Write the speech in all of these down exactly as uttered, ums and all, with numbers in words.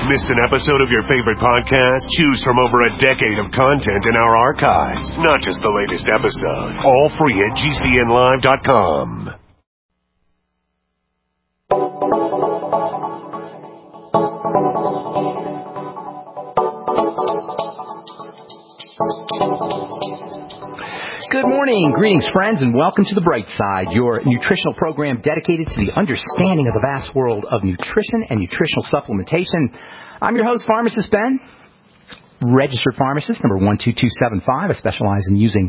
Missed an episode of your favorite podcast? Choose from over a decade of content in our archives, not just the latest episode. All free at G C N live dot com. Good morning, greetings friends, and welcome to The Bright Side, your nutritional program dedicated to the understanding of the vast world of nutrition and nutritional supplementation. I'm your host, Pharmacist Ben, registered pharmacist number one two two seven five. I specialize in using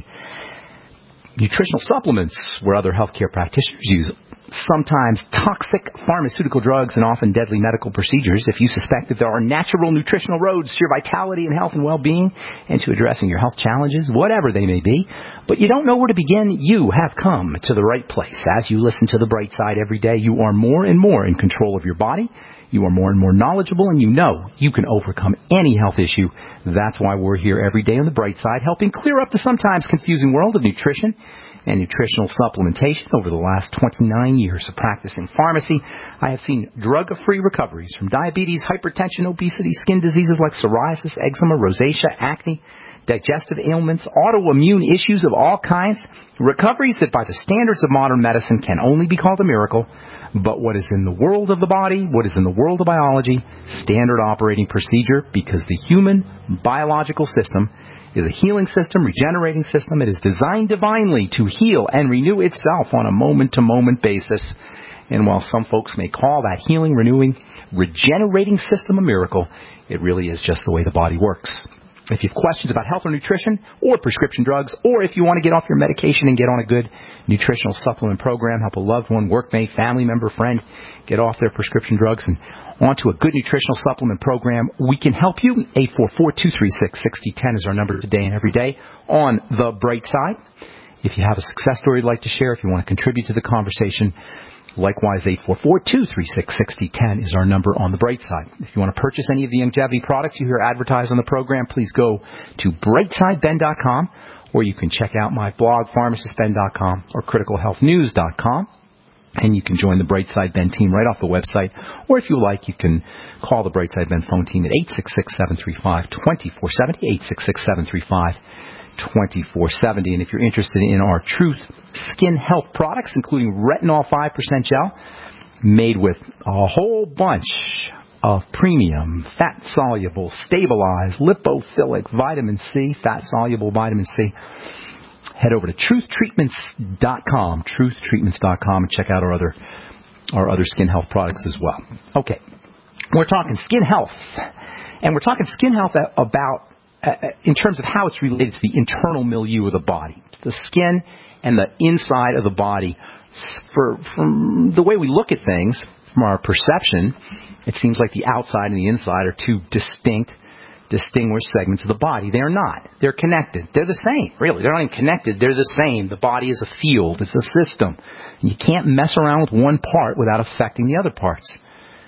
nutritional supplements where other healthcare practitioners use sometimes toxic pharmaceutical drugs and often deadly medical procedures. If you suspect that there are natural nutritional roads to your vitality and health and well-being and to addressing your health challenges, whatever they may be, but you don't know where to begin, you have come to the right place. As you listen to The Bright Side every day, you are more and more in control of your body. You are more and more knowledgeable, and you know you can overcome any health issue. That's why we're here every day on The Bright Side, helping clear up the sometimes confusing world of nutrition and nutritional supplementation. Over the last twenty-nine years of practicing pharmacy, I have seen drug-free recoveries from diabetes, hypertension, obesity, skin diseases like psoriasis, eczema, rosacea, acne, digestive ailments, autoimmune issues of all kinds, recoveries that by the standards of modern medicine can only be called a miracle. But what is in the world of the body, what is in the world of biology, standard operating procedure, because the human biological system is a healing system, regenerating system. It is designed divinely to heal and renew itself on a moment-to-moment basis. And while some folks may call that healing, renewing, regenerating system a miracle, it really is just the way the body works. If you have questions about health or nutrition or prescription drugs, or if you want to get off your medication and get on a good nutritional supplement program, help a loved one, workmate, family member, friend get off their prescription drugs and onto a good nutritional supplement program, we can help you. eight four four, two three six, six zero one zero is our number today and every day on The Bright Side. If you have a success story you'd like to share, if you want to contribute to the conversation, likewise, eight four four, two three six, six zero one zero is our number on The Bright Side. If you want to purchase any of the longevity products you hear advertised on the program, please go to bright side ben dot com, or you can check out my blog, pharmacist ben dot com, or critical health news dot com. And you can join the Bright Side Ben team right off the website. Or if you like, you can call the Bright Side Ben phone team at eight six six, seven three five, two four seven zero, eight six six, seven three five, two four seven zero. And if you're interested in our Truth Skin Health products, including Retinol five percent gel, made with a whole bunch of premium, fat-soluble, stabilized, lipophilic vitamin C, fat-soluble vitamin C, head over to truth treatments dot com, truth treatments dot com, and check out our other our other skin health products as well. Okay, we're talking skin health, and we're talking skin health about uh, in terms of how it's related to the internal milieu of the body, the skin and the inside of the body. For from the way we look at things, from our perception, it seems like the outside and the inside are two distinct, distinguished segments of the body. They are not. They're connected. They're the same. Really, they're not even connected. They're the same. The body is a field. It's a system. And you can't mess around with one part without affecting the other parts.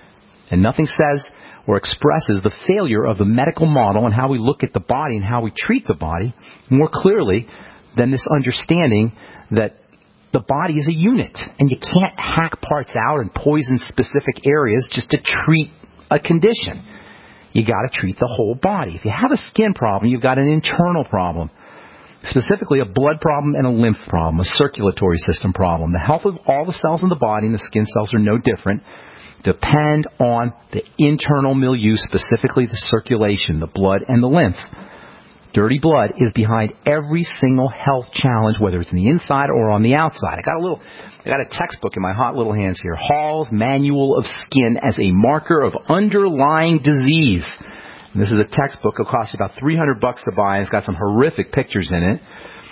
And nothing says or expresses the failure of the medical model and how we look at the body and how we treat the body more clearly than this understanding that the body is a unit. And you can't hack parts out and poison specific areas just to treat a condition. You got to treat the whole body. If you have a skin problem, you've got an internal problem, specifically a blood problem and a lymph problem, a circulatory system problem. The health of all the cells in the body, and the skin cells are no different, depend on the internal milieu, specifically the circulation, the blood and the lymph. Dirty blood is behind every single health challenge, whether it's in the inside or on the outside. I got a little, I got a textbook in my hot little hands here, Hall's Manual of Skin as a Marker of Underlying Disease. And this is a textbook. It'll cost you about three hundred bucks to buy. It's got some horrific pictures in it.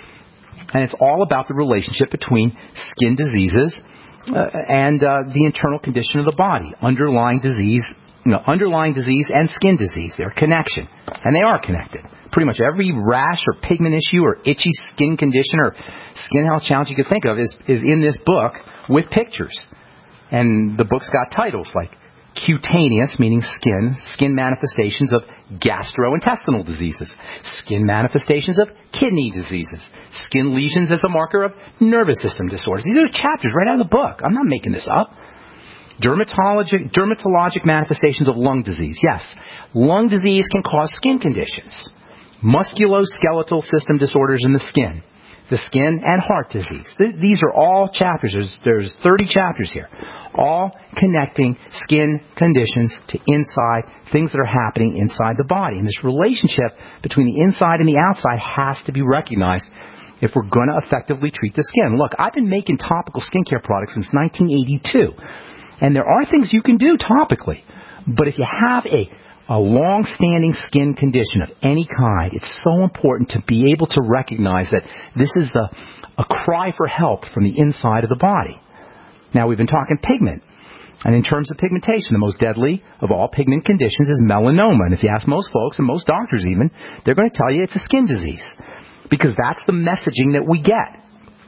And it's all about the relationship between skin diseases uh, and uh, the internal condition of the body. Underlying disease, you know, underlying disease and skin disease. They're a connection. And they are connected. Pretty much every rash or pigment issue or itchy skin condition or skin health challenge you could think of is, is in this book with pictures. And the book's got titles like cutaneous, meaning skin, skin manifestations of gastrointestinal diseases, skin manifestations of kidney diseases, skin lesions as a marker of nervous system disorders. These are chapters right out of the book. I'm not making this up. Dermatologic, dermatologic manifestations of lung disease. Yes, lung disease can cause skin conditions. Musculoskeletal system disorders in the skin. The skin and heart disease. Th- these are all chapters. There's, there's thirty chapters here. All connecting skin conditions to inside, things that are happening inside the body. And this relationship between the inside and the outside has to be recognized if we're going to effectively treat the skin. Look, I've been making topical skincare products since nineteen eighty-two. And there are things you can do topically. But if you have a a long-standing skin condition of any kind, it's so important to be able to recognize that this is a, a cry for help from the inside of the body. Now, we've been talking pigment. And in terms of pigmentation, the most deadly of all pigment conditions is melanoma. And if you ask most folks, and most doctors even, they're going to tell you it's a skin disease. Because that's the messaging that we get.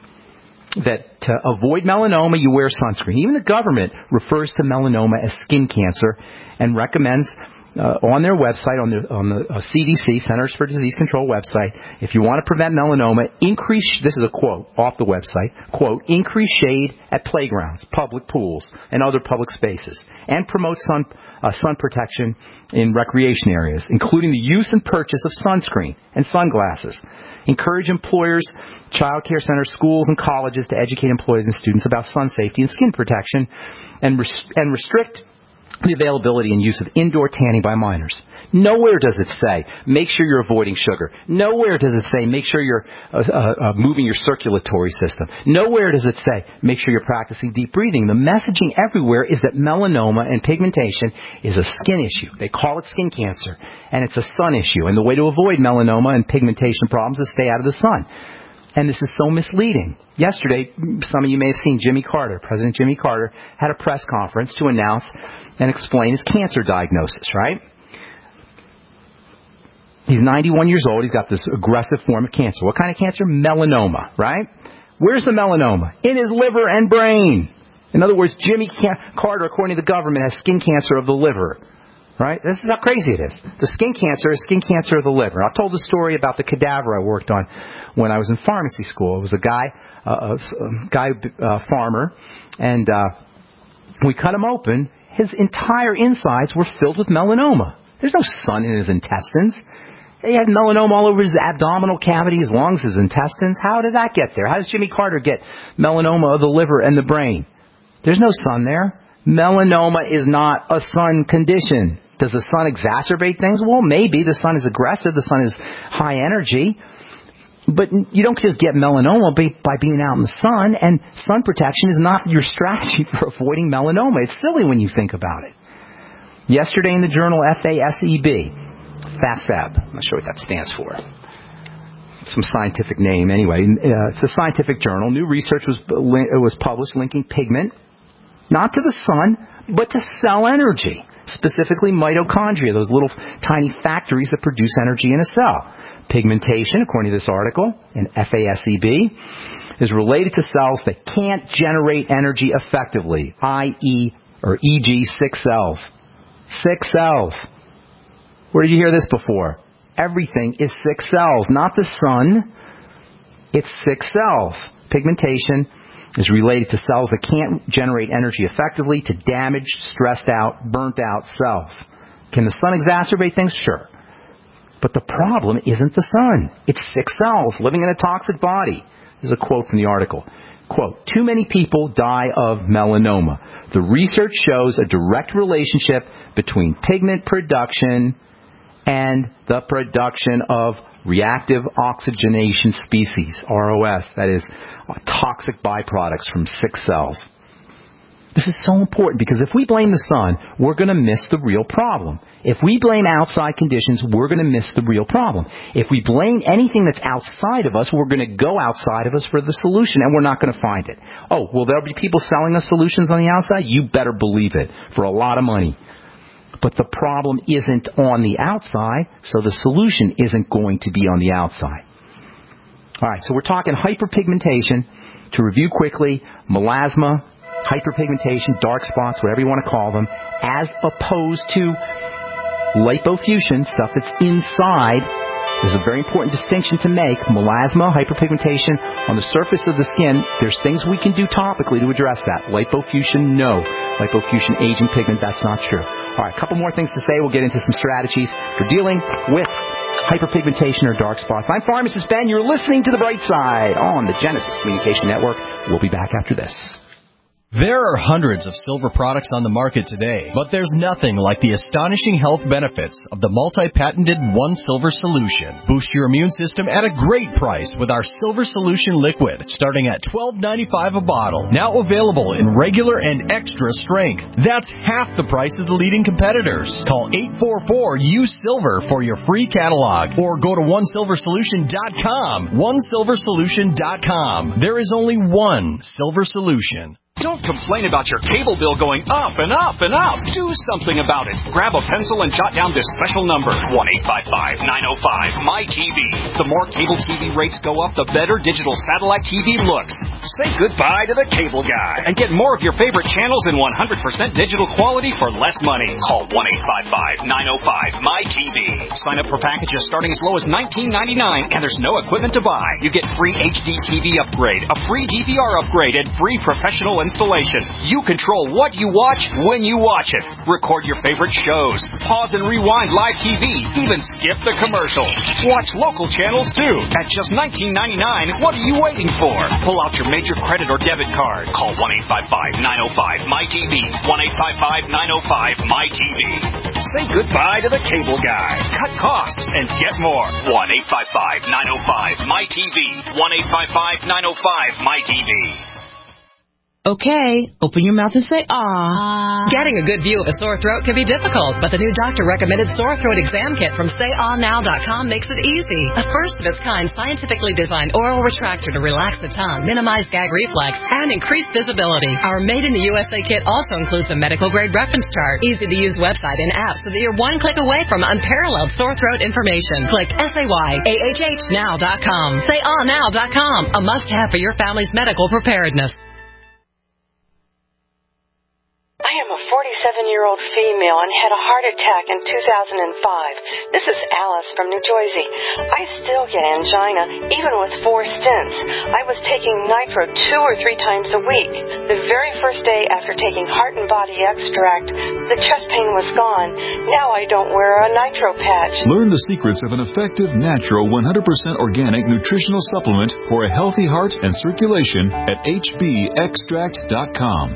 That to avoid melanoma, you wear sunscreen. Even the government refers to melanoma as skin cancer and recommends uh, on their website, on the, on the uh, C D C, Centers for Disease Control website, if you want to prevent melanoma, increase, this is a quote off the website, quote, increase shade at playgrounds, public pools, and other public spaces, and promote sun, uh, sun protection in recreation areas, including the use and purchase of sunscreen and sunglasses. Encourage employers, child care centers, schools, and colleges to educate employees and students about sun safety and skin protection, and, res- and restrict the availability and use of indoor tanning by minors. Nowhere does it say, make sure you're avoiding sugar. Nowhere does it say, make sure you're uh, uh, moving your circulatory system. Nowhere does it say, make sure you're practicing deep breathing. The messaging everywhere is that melanoma and pigmentation is a skin issue. They call it skin cancer, and it's a sun issue. And the way to avoid melanoma and pigmentation problems is stay out of the sun. And this is so misleading. Yesterday, some of you may have seen Jimmy Carter. President Jimmy Carter had a press conference to announce and explain his cancer diagnosis, right? He's ninety-one years old. He's got this aggressive form of cancer. What kind of cancer? Melanoma, right? Where's the melanoma? In his liver and brain. In other words, Jimmy Carter, according to the government, has skin cancer of the liver. Right? This is how crazy it is. The skin cancer is skin cancer of the liver. I told the story about the cadaver I worked on when I was in pharmacy school. It was a guy, uh, a guy, uh, farmer, and uh, we cut him open. His entire insides were filled with melanoma. There's no sun in his intestines. He had melanoma all over his abdominal cavity, his lungs, his intestines. How did that get there? How does Jimmy Carter get melanoma of the liver and the brain? There's no sun there. Melanoma is not a sun condition. Does the sun exacerbate things? Well, maybe. The sun is aggressive. The sun is high energy. But you don't just get melanoma by being out in the sun, and sun protection is not your strategy for avoiding melanoma. It's silly when you think about it. Yesterday in the journal F A S E B, FASEB, I'm not sure what that stands for. Some scientific name anyway. Uh, it's a scientific journal. New research was, was published linking pigment, not to the sun, but to cell energy. Specifically mitochondria, those little tiny factories that produce energy in a cell. Pigmentation, according to this article in F A S E B, is related to cells that can't generate energy effectively, that is, or for example, sick cells. Sick cells. Where did you hear this before? Everything is sick cells, not the sun. It's sick cells. Pigmentation is related to cells that can't generate energy effectively, to damaged, stressed out, burnt out cells. Can the sun exacerbate things? Sure. But the problem isn't the sun. It's sick cells living in a toxic body. This is a quote from the article. Quote, too many people die of melanoma. The research shows a direct relationship between pigment production and the production of reactive oxygenation species, R O S, that is, toxic byproducts from sick cells. This is so important because if we blame the sun, we're going to miss the real problem. If we blame outside conditions, we're going to miss the real problem. If we blame anything that's outside of us, we're going to go outside of us for the solution, and we're not going to find it. Oh, will there be people selling us solutions on the outside? You better believe it, for a lot of money. But the problem isn't on the outside, so the solution isn't going to be on the outside. All right, so we're talking hyperpigmentation. To review quickly, melasma, hyperpigmentation, dark spots, whatever you want to call them, as opposed to lipofuscin, stuff that's inside This is a very important distinction to make. Melasma, hyperpigmentation on the surface of the skin, there's things we can do topically to address that. Lipofusion, no. Lipofusion aging pigment, that's not true. All right, a couple more things to say. We'll get into some strategies for dealing with hyperpigmentation or dark spots. I'm Pharmacist Ben. You're listening to The Bright Side on the Genesis Communication Network. We'll be back after this. There are hundreds of silver products on the market today, but there's nothing like the astonishing health benefits of the multi-patented One Silver Solution. Boost your immune system at a great price with our Silver Solution Liquid, starting at twelve ninety-five a bottle. Now available in regular and extra strength. That's half the price of the leading competitors. Call eight four four U SILVER for your free catalog, or go to one silver solution dot com. one silver solution dot com. There is only one Silver Solution. Don't complain about your cable bill going up and up and up. Do something about it. Grab a pencil and jot down this special number, one eight five five, nine oh five, M Y T V. The more cable T V rates go up, the better digital satellite T V looks. Say goodbye to the cable guy and get more of your favorite channels in one hundred percent digital quality for less money. Call one eight five five, nine oh five, M Y T V. Sign up for packages starting as low as nineteen ninety-nine, and there's no equipment to buy. You get free H D T V upgrade, a free D V R upgrade, and free professional installation. You control what you watch when you watch it. Record your favorite shows. Pause and rewind live T V. Even skip the commercials. Watch local channels too. At just nineteen ninety-nine, what are you waiting for? Pull out your major credit or debit card. Call one eight five five, nine oh five, M Y T V. one eight five five, nine oh five, M Y T V. Say goodbye to the cable guy. Cut costs and get more. one eight five five, nine oh five, M Y T V. one eight five five, nine oh five, M Y T V. Okay, open your mouth and say, ah. Getting a good view of a sore throat can be difficult, but the new doctor-recommended sore throat exam kit from say ah now dot com makes it easy. A first-of-its-kind, scientifically designed oral retractor to relax the tongue, minimize gag reflex, and increase visibility. Our made-in-the-U S A kit also includes a medical-grade reference chart, easy-to-use website, and app so that you're one click away from unparalleled sore throat information. Click S A Y A H H now dot com. say ah now dot com, a must-have for your family's medical preparedness. I am a forty-seven-year-old female and had a heart attack in two thousand five. This is Alice from New Jersey. I still get angina, even with four stents. I was taking Nitro two or three times a week. The very first day after taking Heart and Body Extract, the chest pain was gone. Now I don't wear a Nitro patch. Learn the secrets of an effective, natural, one hundred percent organic nutritional supplement for a healthy heart and circulation at H B extract dot com.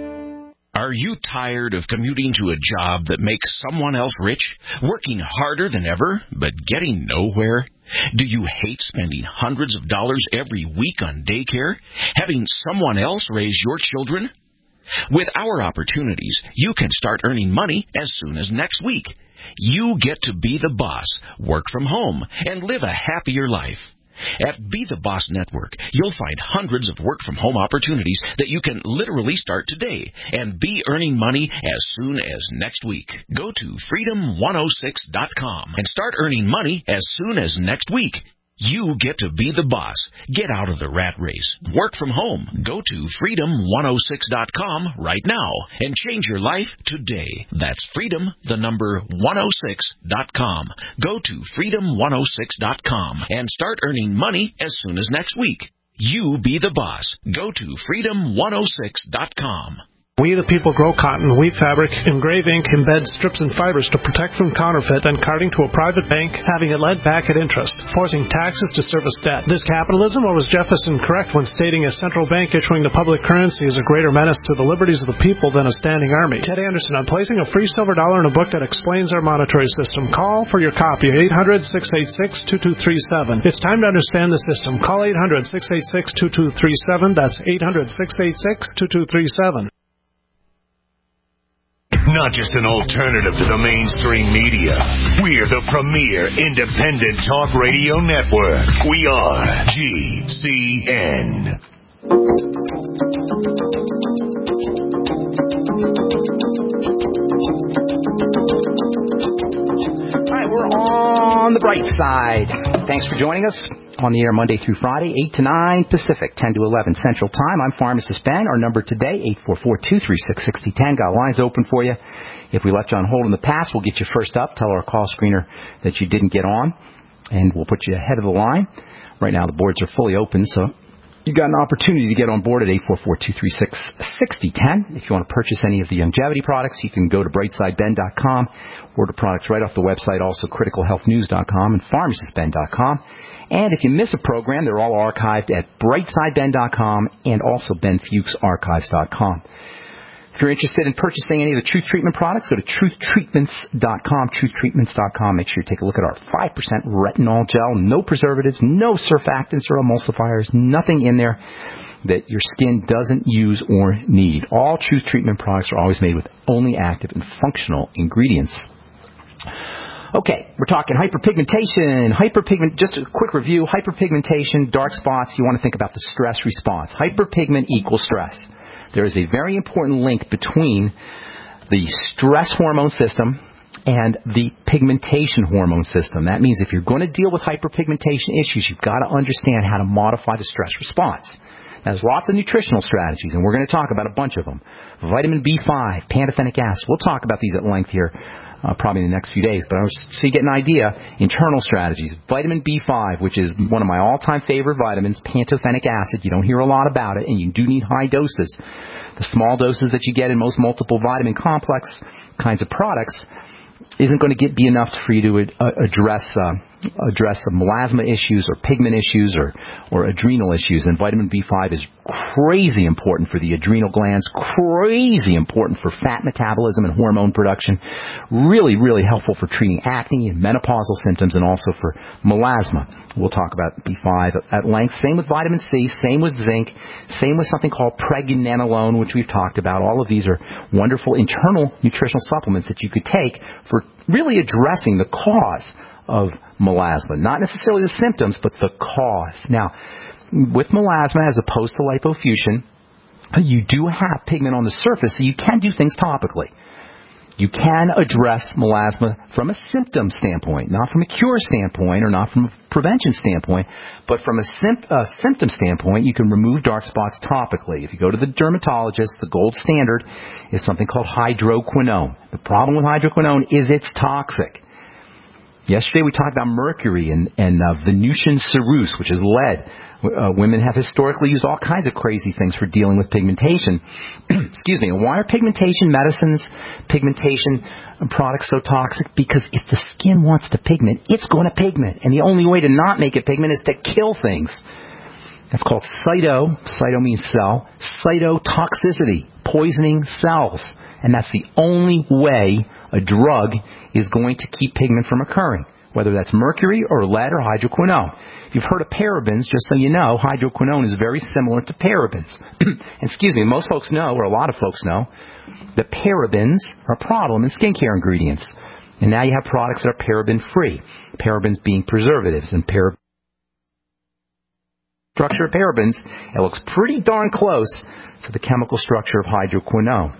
Are you tired of commuting to a job that makes someone else rich, working harder than ever, but getting nowhere? Do you hate spending hundreds of dollars every week on daycare, having someone else raise your children? With our opportunities, you can start earning money as soon as next week. You get to be the boss, work from home, and live a happier life. At Be the Boss Network, you'll find hundreds of work-from-home opportunities that you can literally start today and be earning money as soon as next week. Go to freedom one oh six dot com and start earning money as soon as next week. You get to be the boss. Get out of the rat race. Work from home. Go to freedom one oh six dot com right now and change your life today. That's freedom, the number one oh six dot com. Go to freedom one oh six dot com and start earning money as soon as next week. You be the boss. Go to freedom one oh six dot com. We the people grow cotton, weave fabric, engrave ink, embed strips and fibers to protect from counterfeit and carting to a private bank, having it lent back at interest, forcing taxes to service debt. This capitalism, or was Jefferson correct when stating a central bank issuing the public currency is a greater menace to the liberties of the people than a standing army? Ted Anderson, I'm placing a free silver dollar in a book that explains our monetary system. Call for your copy at eight hundred, six eight six, two two three seven. It's time to understand the system. Call eight hundred, six eight six, two two three seven. That's eight hundred, six eight six, two two three seven. Not just an alternative to the mainstream media. We're the premier independent talk radio network. We are G C N. All right, we're on the bright side. Thanks for joining us. On the air Monday through Friday, eight to nine Pacific, ten to eleven Central Time. I'm Pharmacist Ben. Our number today, eight four four, two three six, six zero one zero. Got lines open for you. If we left you on hold in the past, we'll get you first up. Tell our call screener that you didn't get on. and we'll put you ahead of the line. Right now the boards are fully open, so you've got an opportunity to get on board at eight four four, two three six, six zero one zero. If you want to purchase any of the longevity products, you can go to brightside ben dot com, order products right off the website, also critical health news dot com and pharmacist ben dot com. And if you miss a program, they're all archived at brightside ben dot com and also ben fuchs archives dot com. If you're interested in purchasing any of the Truth Treatment products, go to truth treatments dot com, truth treatments dot com. Make sure you take a look at our five percent retinol gel. No preservatives, no surfactants or emulsifiers, nothing in there that your skin doesn't use or need. All Truth Treatment products are always made with only active and functional ingredients. Okay, we're talking hyperpigmentation. Hyperpigment, just a quick review. Hyperpigmentation, dark spots, you want to think about the stress response. Hyperpigment equals stress. There is a very important link between the stress hormone system and the pigmentation hormone system. That means if you're going to deal with hyperpigmentation issues, you've got to understand how to modify the stress response. Now, there's lots of nutritional strategies, and we're going to talk about a bunch of them. Vitamin B five, pantothenic acid. We'll talk about these at length here uh, probably in the next few days. But so you get an idea, internal strategies. Vitamin B five, which is one of my all-time favorite vitamins, pantothenic acid. You don't hear a lot about it, and you do need high doses. The small doses that you get in most multiple vitamin complex kinds of products isn't going to get, be enough for you to uh, address uh, address the melasma issues or pigment issues or, or adrenal issues. And vitamin B five is crazy important for the adrenal glands, crazy important for fat metabolism and hormone production, really, really helpful for treating acne and menopausal symptoms and also for melasma. We'll talk about B five at length. Same with vitamin C, same with zinc, same with something called pregnenolone, which we've talked about. All of these are wonderful internal nutritional supplements that you could take for really addressing the cause of melasma. Not necessarily the symptoms, but the cause. Now, with melasma as opposed to lipofuscin, you do have pigment on the surface, so you can do things topically. You can address melasma from a symptom standpoint, not from a cure standpoint or not from a prevention standpoint, but from a, sim- a symptom standpoint, you can remove dark spots topically. If you go to the dermatologist, the gold standard is something called hydroquinone. The problem with hydroquinone is it's toxic. Yesterday we talked about mercury and, and uh, Venusian ceruse, which is lead. Uh, women have historically used all kinds of crazy things for dealing with pigmentation. Excuse me. Why are pigmentation medicines, pigmentation products so toxic? Because if the skin wants to pigment, it's going to pigment. And the only way to not make it pigment is to kill things. That's called cyto, cyto means cell, cytotoxicity, poisoning cells. And that's the only way a drug is going to keep pigment from occurring, whether that's mercury or lead or hydroquinone. If you've heard of parabens, just so you know, hydroquinone is very similar to parabens. Excuse me, most folks know, or a lot of folks know, that parabens are a problem in skincare ingredients. And now you have products that are paraben-free, parabens being preservatives, and paraben structure of parabens, it looks pretty darn close to the chemical structure of hydroquinone.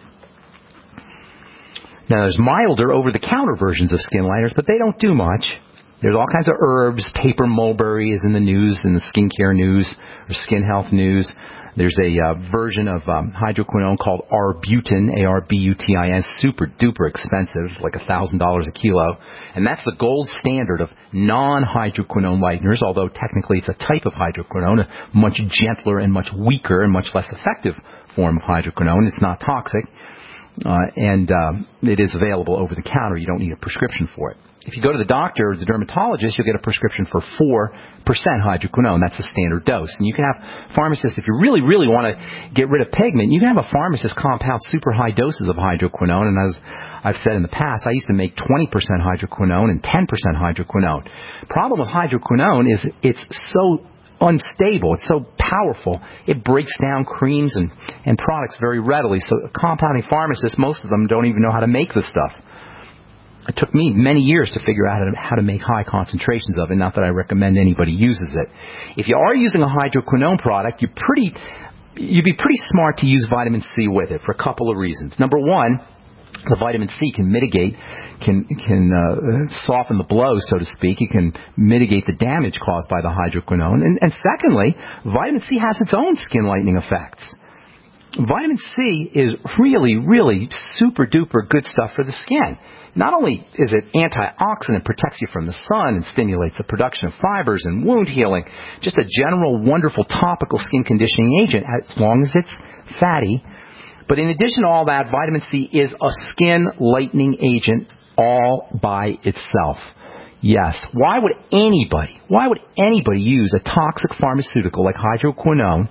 Now, there's milder over-the-counter versions of skin lighters, but they don't do much. There's all kinds of herbs. Paper mulberry is in the news, in the skincare news, or skin health news. There's a uh, version of um, hydroquinone called Arbutin, A R B U T I N, super duper expensive, like one thousand dollars a kilo. And that's the gold standard of non-hydroquinone lighteners, although technically it's a type of hydroquinone, a much gentler and much weaker and much less effective form of hydroquinone. It's not toxic. Uh, and um, it is available over the counter. You don't need a prescription for it. If you go to the doctor or the dermatologist, you'll get a prescription for four percent hydroquinone. That's the standard dose. And you can have pharmacists, if you really, really want to get rid of pigment, you can have a pharmacist compound super high doses of hydroquinone. And as I've said in the past, I used to make twenty percent hydroquinone and ten percent hydroquinone. Problem with hydroquinone is it's so unstable. It's so powerful. It breaks down creams and, and products very readily. So compounding pharmacists, most of them don't even know how to make the stuff. It took me many years to figure out how to, how to make high concentrations of it. Not that I recommend anybody uses it. If you are using a hydroquinone product, you're pretty, you'd be pretty smart to use vitamin C with it for a couple of reasons. Number one, the vitamin C can mitigate, can can uh, soften the blow, so to speak. It can mitigate the damage caused by the hydroquinone. And, and secondly, vitamin C has its own skin lightening effects. vitamin C is really, really super-duper good stuff for the skin. Not only is it antioxidant, protects you from the sun and stimulates the production of fibers and wound healing, just a general wonderful topical skin conditioning agent as long as it's fatty. But in addition to all that, vitamin C is a skin lightening agent all by itself. Yes. Why would anybody, why would anybody use a toxic pharmaceutical like hydroquinone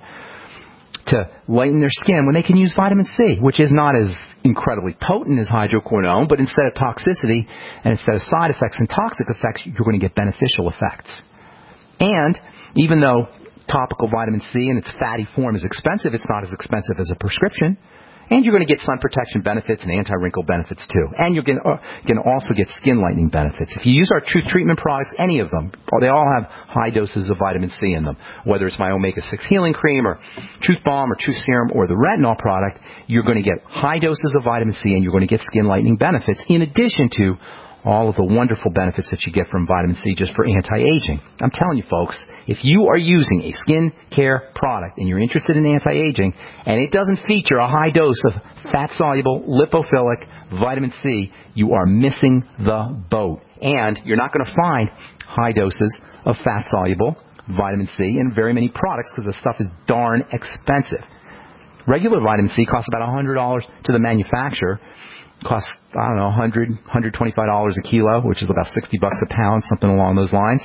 to lighten their skin when they can use vitamin C, which is not as incredibly potent as hydroquinone, but instead of toxicity and instead of side effects and toxic effects, you're going to get beneficial effects. And even though topical vitamin C in its fatty form is expensive, it's not as expensive as a prescription. And you're going to get sun protection benefits and anti-wrinkle benefits, too. And you're going to also get skin lightening benefits. If you use our Truth Treatment products, any of them, they all have high doses of vitamin C in them. Whether it's my omega six Healing Cream or Truth Balm or Truth Serum or the retinol product, you're going to get high doses of vitamin C and you're going to get skin lightening benefits in addition to all of the wonderful benefits that you get from vitamin C just for anti-aging. I'm telling you, folks, if you are using a skin care product and you're interested in anti-aging and it doesn't feature a high dose of fat-soluble, lipophilic vitamin C, you are missing the boat. And you're not going to find high doses of fat-soluble vitamin C in very many products because the stuff is darn expensive. Regular vitamin C costs about one hundred dollars to the manufacturer. Costs, I don't know, one hundred dollars, one hundred twenty-five dollars a kilo, which is about sixty bucks a pound, something along those lines.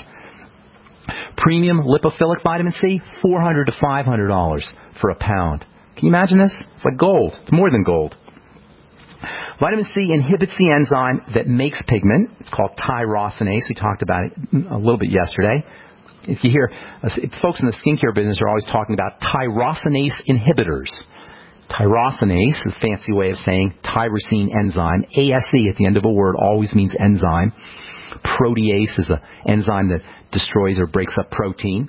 Premium lipophilic vitamin C, four hundred dollars to five hundred dollars for a pound. Can you imagine this? It's like gold. It's more than gold. Vitamin C inhibits the enzyme that makes pigment. It's called tyrosinase. We talked about it a little bit yesterday. If you hear, uh, folks in the skincare business are always talking about tyrosinase inhibitors. Tyrosinase is a fancy way of saying tyrosine enzyme. A S E at the end of a word always means enzyme. Protease is an enzyme that destroys or breaks up protein.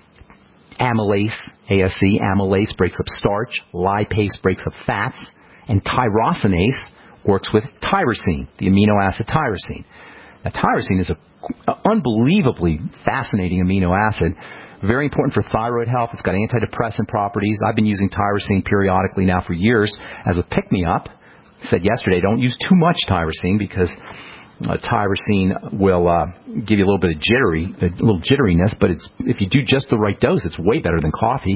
Amylase, A S E, amylase breaks up starch. Lipase breaks up fats. And tyrosinase works with tyrosine, the amino acid tyrosine. Now, tyrosine is an unbelievably fascinating amino acid. Very important for thyroid health. It's got antidepressant properties. I've been using tyrosine periodically now for years as a pick-me-up. I said yesterday, don't use too much tyrosine because uh, tyrosine will uh, give you a little bit of jittery, a little jitteriness, but it's, if you do just the right dose, it's way better than coffee.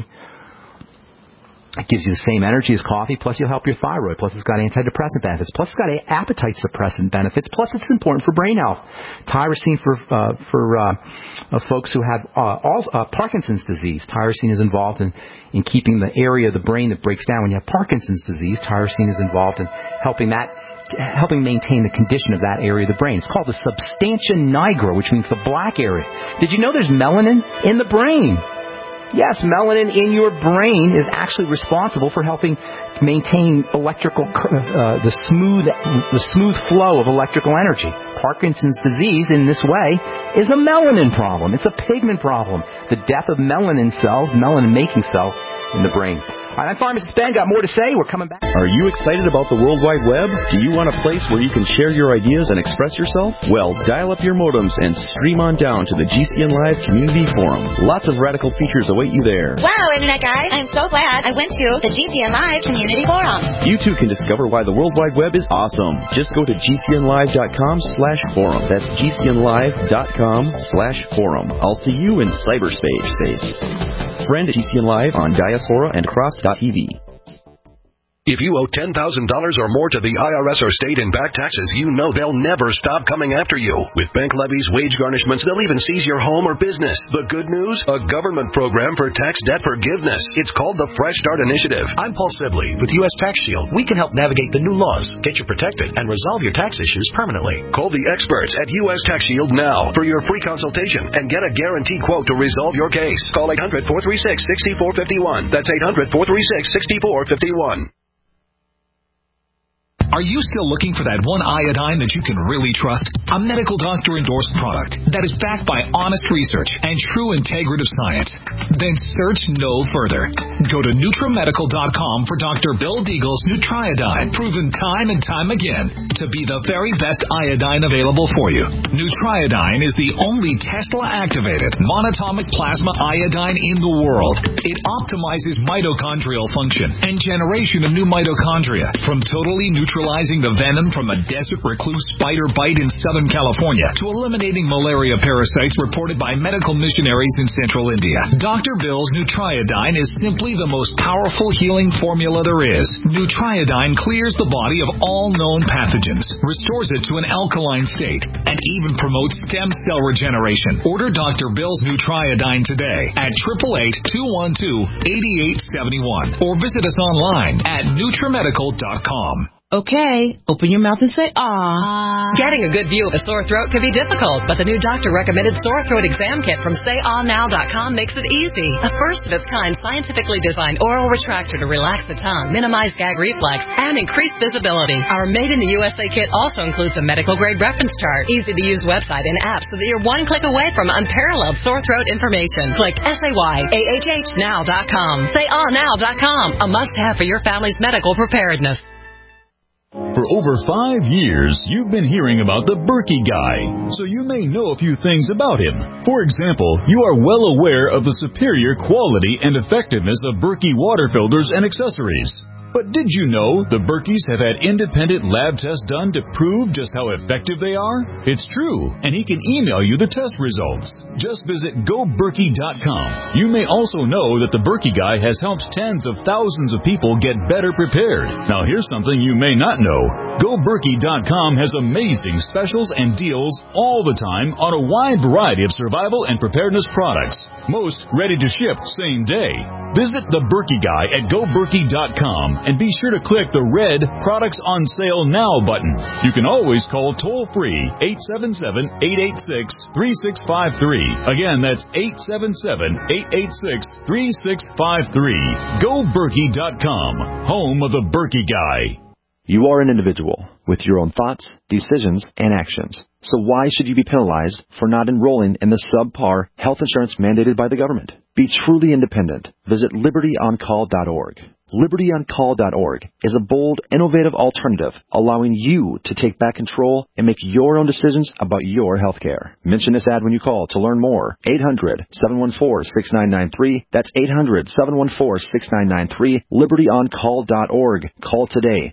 It gives you the same energy as coffee, plus you'll help your thyroid, plus it's got antidepressant benefits, plus it's got appetite suppressant benefits, plus it's important for brain health. Tyrosine for uh, for uh, uh, folks who have uh, all, uh, Parkinson's disease. Tyrosine is involved in, in keeping the area of the brain that breaks down when you have Parkinson's disease. Tyrosine is involved in helping that helping maintain the condition of that area of the brain. It's called the substantia nigra, which means the black area. Did you know there's melanin in the brain? Yes, melanin in your brain is actually responsible for helping maintain electrical, uh, the smooth, the smooth flow of electrical energy. Parkinson's disease, in this way, is a melanin problem. It's a pigment problem. The death of melanin cells, melanin-making cells in the brain. All right, I'm Pharmacist Ben. Got more to say. We're coming back. Are you excited about the World Wide Web? Do you want a place where you can share your ideas and express yourself? Well, dial up your modems and stream on down to the G C N Live Community Forum. Lots of radical features await you there. Wow, Internet guys, I'm so glad I went to the G C N Live Community Forum. You too can discover why the World Wide Web is awesome. Just go to G C N live dot com slash forum. That's G C N live dot com slash forum. I'll see you in cyberspace. Friend G C N Live on Diaspora and Cross dot T V. If you owe ten thousand dollars or more to the I R S or state in back taxes, you know they'll never stop coming after you. With bank levies, wage garnishments, they'll even seize your home or business. The good news? A government program for tax debt forgiveness. It's called the Fresh Start Initiative. I'm Paul Sibley with U S Tax Shield. We can help navigate the new laws, get you protected, and resolve your tax issues permanently. Call the experts at U S Tax Shield now for your free consultation and get a guaranteed quote to resolve your case. Call eight hundred, four three six, six four five one. That's eight hundred, four three six, six four five one. Are you still looking for that one iodine that you can really trust? A medical doctor-endorsed product that is backed by honest research and true integrative science? Then search no further. Go to NutriMedical dot com for Doctor Bill Deagle's Nutriodine, proven time and time again to be the very best iodine available for you. Nutriodine is the only Tesla-activated monatomic plasma iodine in the world. It optimizes mitochondrial function and generation of new mitochondria, from totally neutralizing the venom from a desert recluse spider bite in Southern California to eliminating malaria parasites reported by medical missionaries in Central India. Doctor Bill's Nutriodine is simply the most powerful healing formula there is. Nutriodine clears the body of all known pathogens, restores it to an alkaline state, and even promotes stem cell regeneration. Order Doctor Bill's Nutriodine today at eight eight eight, two one two, eight eight seven one or visit us online at NutriMedical dot com. Okay, open your mouth and say, ah. Getting a good view of a sore throat can be difficult, but the new doctor-recommended sore throat exam kit from say all now dot com makes it easy. A first-of-its-kind, scientifically designed oral retractor to relax the tongue, minimize gag reflex, and increase visibility. Our made-in-the-U S A kit also includes a medical-grade reference chart, easy-to-use website, and app so that you're one click away from unparalleled sore throat information. Click S A Y A H H now dot com. say all now dot com, a must-have for your family's medical preparedness. For over five years, you've been hearing about the Berkey Guy, so you may know a few things about him. For example, you are well aware of the superior quality and effectiveness of Berkey water filters and accessories. But did you know the Berkeys have had independent lab tests done to prove just how effective they are? It's true, and he can email you the test results. Just visit go berkey dot com. You may also know that the Berkey Guy has helped tens of thousands of people get better prepared. Now here's something you may not know. go berkey dot com has amazing specials and deals all the time on a wide variety of survival and preparedness products. Most ready to ship same day. Visit the Berkey Guy at go berkey dot com and be sure to click the red Products on Sale Now button. You can always call toll-free eight seven seven, eight eight six, three six five three. Again, that's eight seven seven, eight eight six, three six five three. go berkey dot com, home of the Berkey Guy. You are an individual with your own thoughts, decisions, and actions. So why should you be penalized for not enrolling in the subpar health insurance mandated by the government? Be truly independent. Visit liberty on call dot org. liberty on call dot org is a bold, innovative alternative allowing you to take back control and make your own decisions about your health care. Mention this ad when you call to learn more. eight hundred, seven one four, six nine nine three. That's eight hundred, seven one four, six nine nine three. liberty on call dot org. Call today.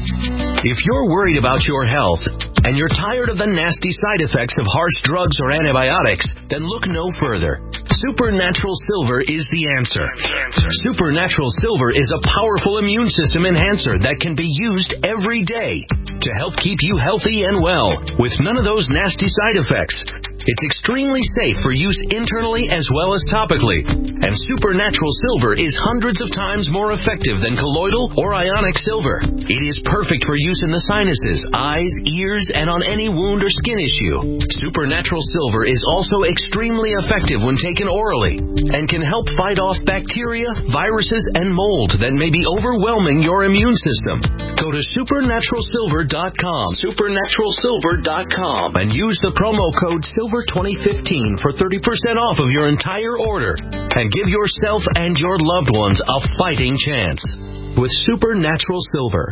If you're worried about your health and you're tired of the nasty side effects of harsh drugs or antibiotics, then look no further. Supernatural Silver is the answer. Supernatural Silver is a powerful immune system enhancer that can be used every day to help keep you healthy and well with none of those nasty side effects. It's extremely safe for use internally as well as topically. And Supernatural Silver is hundreds of times more effective than colloidal or ionic silver. It is perfect for use in the sinuses, eyes, ears, and on any wound or skin issue. Supernatural Silver is also extremely effective when taken orally and can help fight off bacteria, viruses, and mold that may be overwhelming your immune system. Go to supernatural silver dot com, supernatural silver dot com, and use the promo code silver twenty fifteen for thirty percent off of your entire order and give yourself and your loved ones a fighting chance with Supernatural Silver.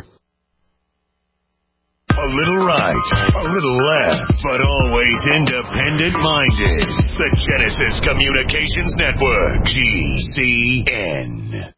A little right, a little left, but always independent-minded. The Genesis Communications Network, G C N.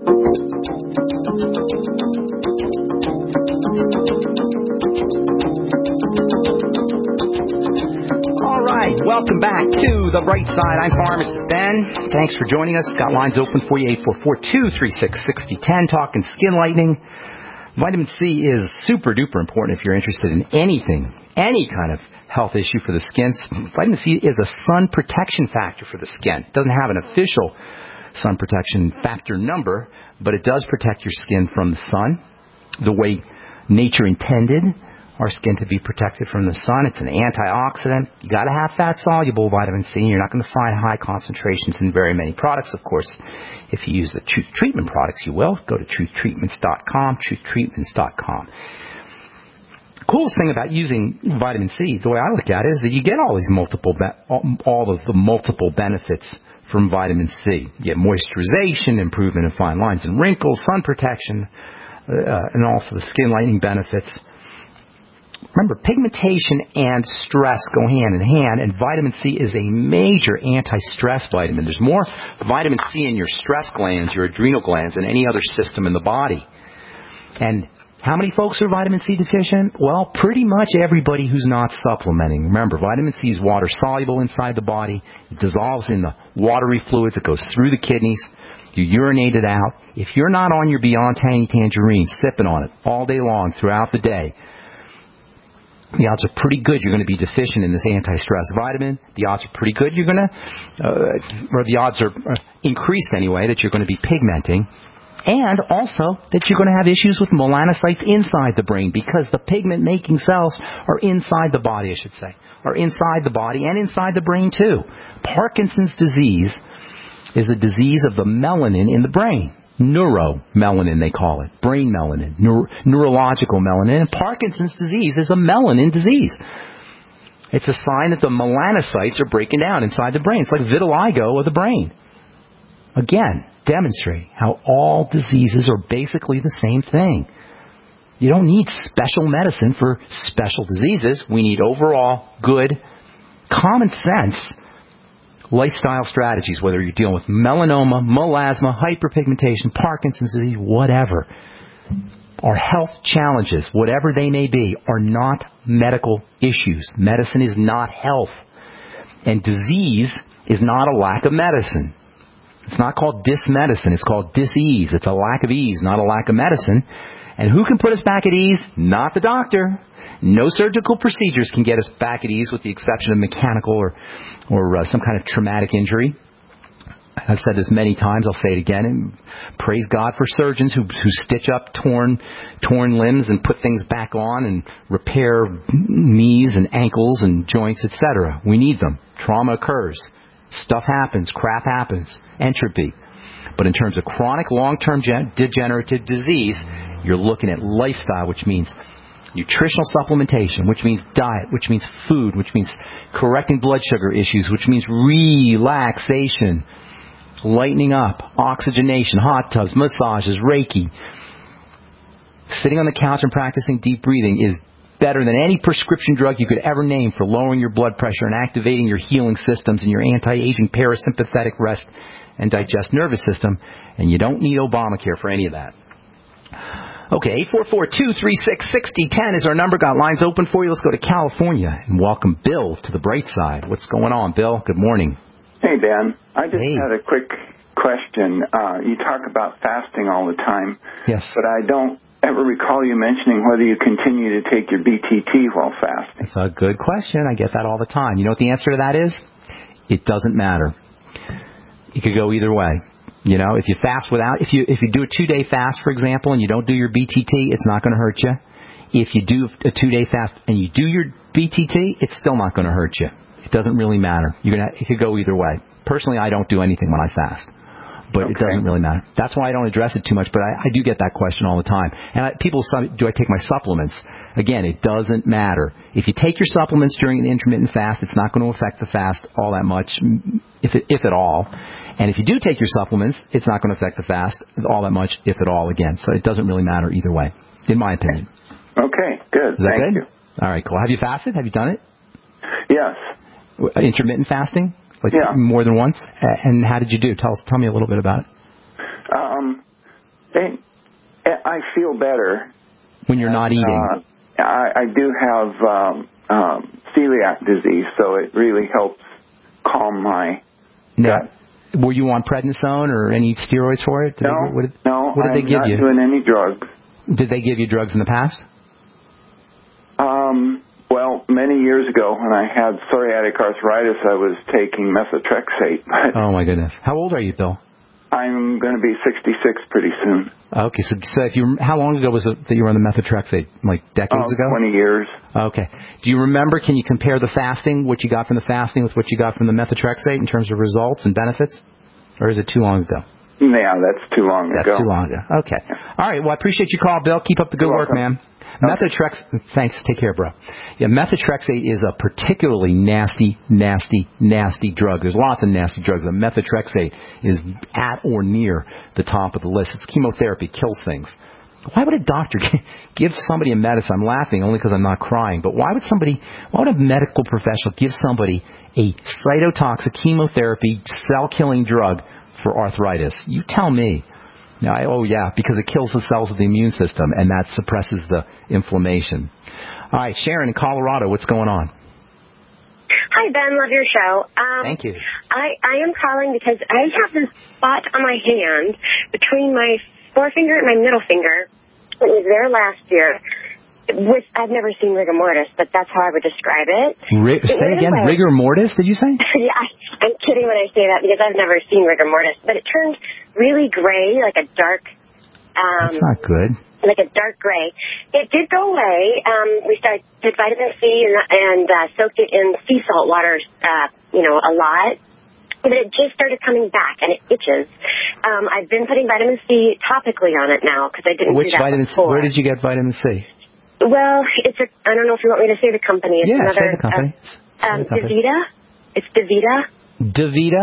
All right, welcome back to The Bright Side. I'm Pharmacist Ben. Thanks for joining us. Got lines open for you, eight four four, two three six, six zero one zero, talking skin lightening. Vitamin C is super duper important if you're interested in anything, any kind of health issue for the skin. Vitamin C is a sun protection factor for the skin. It doesn't have an official sun protection factor number, but it does protect your skin from the sun the way nature intended our skin to be protected from the sun. It's an antioxidant. You got to have fat-soluble vitamin C. You're not going to find high concentrations in very many products, of course. If you use the Truth Treatment products, you will. Go to truth treatments dot com, truth treatments dot com. The coolest thing about using vitamin C, the way I look at it, is that you get all these multiple, be- all of the multiple benefits from vitamin C. You get moisturization, improvement in fine lines and wrinkles, sun protection, uh, and also the skin lightening benefits. Remember, pigmentation and stress go hand in hand, and vitamin C is a major anti-stress vitamin. There's more vitamin C in your stress glands, your adrenal glands, than any other system in the body. And how many folks are vitamin C deficient? Well, pretty much everybody who's not supplementing. Remember, vitamin C is water-soluble inside the body. It dissolves in the watery fluids. It goes through the kidneys. You urinate it out. If you're not on your Beyond Tangy Tangerine, sipping on it all day long throughout the day, the odds are pretty good you're going to be deficient in this anti-stress vitamin. The odds are pretty good you're going to, uh, or the odds are increased anyway, that you're going to be pigmenting. And also that you're going to have issues with melanocytes inside the brain, because the pigment-making cells are inside the body, I should say, are inside the body and inside the brain too. Parkinson's disease is a disease of the melanin in the brain. Neuromelanin, they call it. Brain melanin. Neuro- neurological melanin. And Parkinson's disease is a melanin disease. It's a sign that the melanocytes are breaking down inside the brain. It's like vitiligo of the brain. Again, demonstrate how all diseases are basically the same thing. You don't need special medicine for special diseases. We need overall good, common sense lifestyle strategies, whether you're dealing with melanoma, melasma, hyperpigmentation, Parkinson's disease, whatever. Our health challenges, whatever they may be, are not medical issues. Medicine is not health. And disease is not a lack of medicine. It's not called dismedicine. It's called dis-ease. It's a lack of ease, not a lack of medicine. And who can put us back at ease? Not the doctor. No surgical procedures can get us back at ease with the exception of mechanical or or uh, some kind of traumatic injury. I've said this many times. I'll say it again. And praise God for surgeons who who stitch up torn torn limbs and put things back on and repair knees and ankles and joints, et cetera. We need them. Trauma occurs. Stuff happens. Crap happens. Entropy. But in terms of chronic long-term gen- degenerative disease, you're looking at lifestyle, which means nutritional supplementation, which means diet, which means food, which means correcting blood sugar issues, which means relaxation, lightening up, oxygenation, hot tubs, massages, Reiki. Sitting on the couch and practicing deep breathing is better than any prescription drug you could ever name for lowering your blood pressure and activating your healing systems and your anti-aging parasympathetic rest and digest nervous system. And you don't need Obamacare for any of that. Okay, eight four four, two three six, six zero one zero is our number. Got lines open for you. Let's go to California and welcome Bill to the bright side. What's going on, Bill? Good morning. Hey, Dan. I just hey. had a quick question. Uh, you talk about fasting all the time. Yes. But I don't ever recall you mentioning whether you continue to take your B T T while fasting. That's a good question. I get that all the time. You know what the answer to that is? It doesn't matter. It could go either way. You know, if you fast without, if you if you do a two-day fast, for example, and you don't do your B T T, it's not going to hurt you. If you do a two-day fast and you do your B T T, it's still not going to hurt you. It doesn't really matter. You're gonna, it could go either way. Personally, I don't do anything when I fast, but okay. It doesn't really matter. That's why I don't address it too much, but I, I do get that question all the time. And I, people say, do I take my supplements? Again, it doesn't matter. If you take your supplements during an intermittent fast, it's not going to affect the fast all that much, if it, if at all. And if you do take your supplements, it's not going to affect the fast all that much, if at all, again. So it doesn't really matter either way, in my opinion. Okay, good. Is that Thank good? you. All right, cool. Have you fasted? Have you done it? Yes. Intermittent fasting? Like yeah. More than once? And how did you do? Tell us, tell me a little bit about it. Um, I feel better. When you're not eating? Uh, I, I do have um, um, celiac disease, so it really helps calm my now, gut. Were you on prednisone or any steroids for it? Did no, they, what did, no, what did I'm they give not you? doing any drugs. Did they give you drugs in the past? Um, well, many years ago when I had psoriatic arthritis, I was taking methotrexate. Oh, my goodness. How old are you, Bill? I'm going to be sixty-six pretty soon. Okay, so, so if you, how long ago was it that you were on the methotrexate? Like decades oh, ago? twenty years. Okay. Do you remember, can you compare the fasting, what you got from the fasting with what you got from the methotrexate in terms of results and benefits? Or is it too long ago? Yeah, that's too long that's ago. That's too long ago. Okay. All right, well, I appreciate your call, Bill. Keep up the good You're work, welcome. man. Methotrexate, thanks, take care, bro. Yeah, methotrexate is a particularly nasty, nasty, nasty drug. There's lots of nasty drugs, but methotrexate is at or near the top of the list. It's chemotherapy, kills things. Why would a doctor give somebody a medicine? I'm laughing only because I'm not crying, but why would somebody, why would a medical professional give somebody a cytotoxic chemotherapy, cell-killing drug for arthritis? You tell me. Now, I, oh, yeah, because it kills the cells of the immune system, and that suppresses the inflammation. All right, Sharon in Colorado, what's going on? Hi, Ben. Love your show. Um, Thank you. I, I am calling because I have this spot on my hand between my forefinger and my middle finger. It was there last year. With, I've never seen rigor mortis, but that's how I would describe it. Ri- it say again, away. rigor mortis, did you say? Yeah, I'm kidding when I say that because I've never seen rigor mortis. But it turned really gray, like a dark... Um, that's not good. Like a dark gray. It did go away. Um, we started did vitamin C and, and uh, soaked it in sea salt water, uh, you know, a lot. But it just started coming back, and it itches. Um, I've been putting vitamin C topically on it now because I didn't Which do that vitamin before. C? Where did you get vitamin C? Well, it's a, I don't know if you want me to say the company. It's yeah, another, say the company. Uh, um, say the company. DaVita. It's DaVita. DaVita?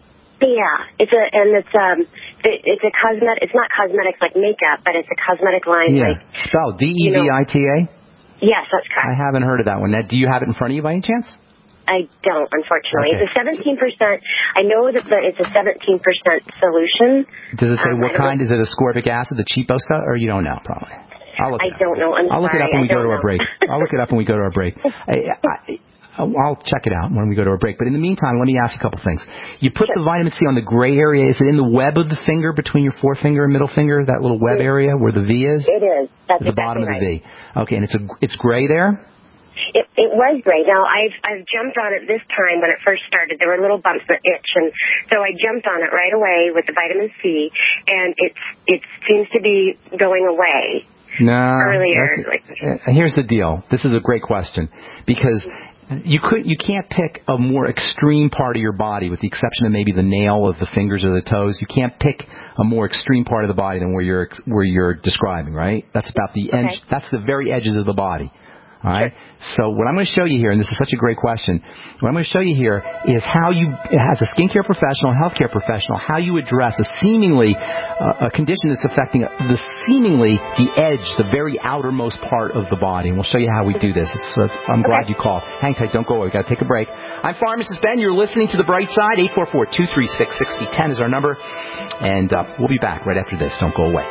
Yeah, it's a, and it's um, it, it's a cosmetic, it's not cosmetics like makeup, but it's a cosmetic line yeah. like. Spell D E V I T A? Yes, that's correct. I haven't heard of that one. Now, do you have it in front of you by any chance? I don't, unfortunately. Okay. It's a seventeen percent. I know that the, it's a seventeen percent solution. Does it say um, what kind? Is it ascorbic acid, the cheapo stuff, or you don't know, probably? I'll look it I don't know. I'm I'll look sorry. it up when we go to know. our break. I'll look it up when we go to our break. I, I, I'll check it out when we go to our break. But in the meantime, let me ask you a couple things. You put sure. the vitamin C on the gray area. Is it in the web of the finger between your forefinger and middle finger, that little web area where the V is? It is. That's At the exactly bottom of the right. V. Okay, and it's a, it's gray there? It, it was great. Now, I've I've jumped on it this time when it first started. There were little bumps that itch, and so I jumped on it right away with the vitamin C, and it's it seems to be going away. No. Earlier. Like, uh, here's the deal. This is a great question because you could you can't pick a more extreme part of your body, with the exception of maybe the nail of the fingers or the toes. You can't pick a more extreme part of the body than where you're where you're describing, right? That's about the okay. edge. That's the very edges of the body. All right. So what I'm going to show you here, and this is such a great question, what I'm going to show you here is how you, as a skincare professional, healthcare professional, how you address a seemingly uh, a condition that's affecting the seemingly the edge, the very outermost part of the body. And we'll show you how we do this. It's, it's, I'm glad you called. Hang tight. Don't go away. We've got to take a break. I'm Pharmacist Ben. You're listening to The Bright Side. eight four four, two three six, six zero one zero is our number. And uh, we'll be back right after this. Don't go away.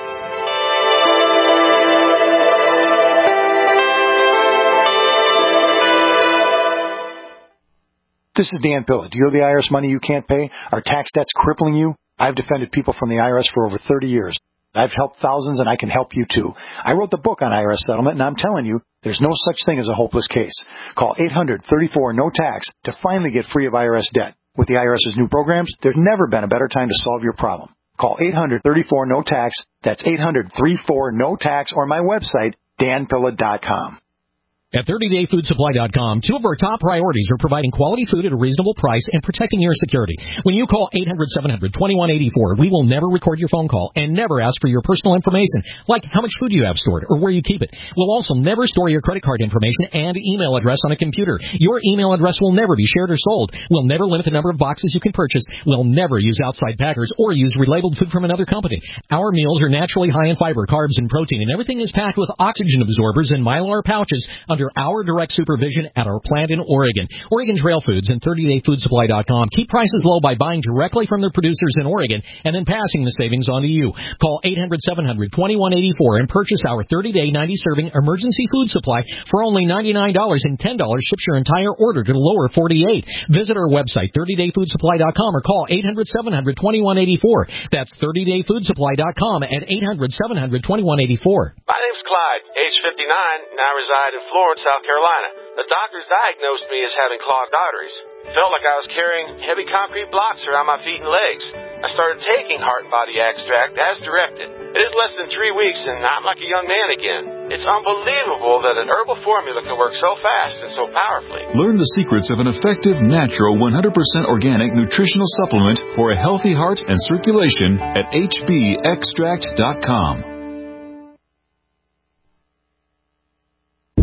This is Dan Pilla. Do you owe the I R S money you can't pay? Are tax debts crippling you? I've defended people from the I R S for over thirty years. I've helped thousands, and I can help you, too. I wrote the book on I R S settlement, and I'm telling you, there's no such thing as a hopeless case. Call eight hundred, thirty-four, no tax to finally get free of I R S debt. With the IRS's new programs, there's never been a better time to solve your problem. Call eight hundred, thirty-four, no tax. That's eight hundred, thirty-four, no tax, or my website, dan pilla dot com. At thirty day food supply dot com, two of our top priorities are providing quality food at a reasonable price and protecting your security. When you call eight hundred, seven hundred, twenty-one eighty-four, we will never record your phone call and never ask for your personal information, like how much food you have stored or where you keep it. We'll also never store your credit card information and email address on a computer. Your email address will never be shared or sold. We'll never limit the number of boxes you can purchase. We'll never use outside packers or use relabeled food from another company. Our meals are naturally high in fiber, carbs, and protein, and everything is packed with oxygen absorbers and Mylar pouches under our direct supervision at our plant in Oregon. Oregon Trail Foods and thirty day food supply dot com keep prices low by buying directly from their producers in Oregon and then passing the savings on to you. Call eight hundred, seven hundred, twenty-one eighty-four and purchase our thirty day, ninety serving emergency food supply for only ninety-nine dollars, and ten dollars ships your entire order to the lower forty-eight. Visit our website, thirty day food supply dot com, or call eight hundred, seven hundred, twenty-one eighty-four. That's thirty day food supply dot com at eight hundred, seven hundred, twenty-one eighty-four. My name's Clyde, age fifty-nine, and I reside in Florence, South Carolina. The doctors diagnosed me as having clogged arteries. Felt like I was carrying heavy concrete blocks around my feet and legs. I started taking Heart and Body Extract as directed. It is less than three weeks, and I'm like a young man again. It's unbelievable that an herbal formula can work so fast and so powerfully. Learn the secrets of an effective, natural, one hundred percent organic nutritional supplement for a healthy heart and circulation at h b extract dot com.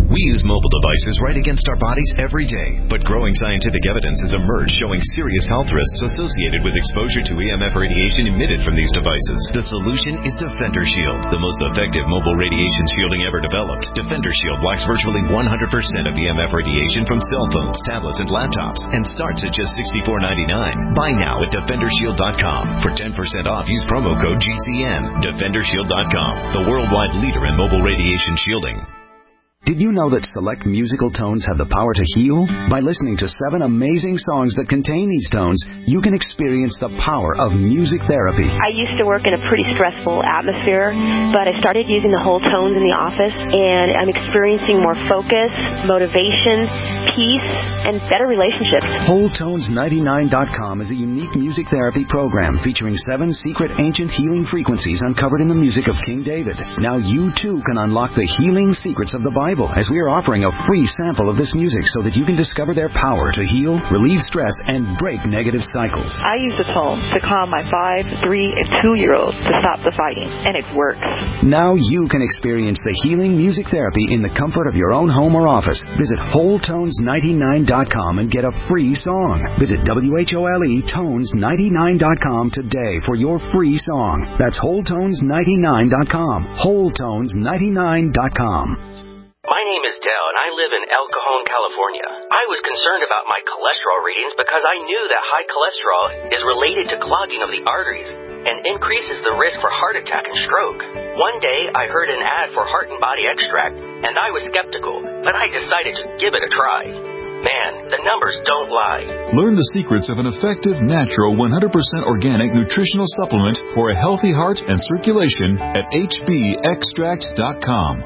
We use mobile devices right against our bodies every day, but growing scientific evidence has emerged showing serious health risks associated with exposure to E M F radiation emitted from these devices. The solution is Defender Shield, the most effective mobile radiation shielding ever developed. Defender Shield blocks virtually one hundred percent of E M F radiation from cell phones, tablets, and laptops, and starts at just sixty-four ninety-nine. Buy now at defender shield dot com. For ten percent off, use promo code G C N. defender shield dot com, the worldwide leader in mobile radiation shielding. Did you know that select musical tones have the power to heal? By listening to seven amazing songs that contain these tones, you can experience the power of music therapy. I used to work in a pretty stressful atmosphere, but I started using the whole tones in the office, and I'm experiencing more focus, motivation, peace, and better relationships. whole tones ninety-nine dot com is a unique music therapy program featuring seven secret ancient healing frequencies uncovered in the music of King David. Now you too can unlock the healing secrets of the Bible, as we are offering a free sample of this music so that you can discover their power to heal, relieve stress, and break negative cycles. I use the tones to calm my five, three, and two-year-olds to stop the fighting, and it works. Now you can experience the healing music therapy in the comfort of your own home or office. Visit whole tones ninety-nine dot com and get a free song. Visit W H O L E tones ninety-nine dot com today for your free song. That's whole tones ninety-nine dot com. whole tones ninety-nine dot com. My name is Dell, and I live in El Cajon, California. I was concerned about my cholesterol readings because I knew that high cholesterol is related to clogging of the arteries and increases the risk for heart attack and stroke. One day, I heard an ad for Heart and Body Extract, and I was skeptical, but I decided to give it a try. Man, the numbers don't lie. Learn the secrets of an effective, natural, one hundred percent organic nutritional supplement for a healthy heart and circulation at H B extract dot com.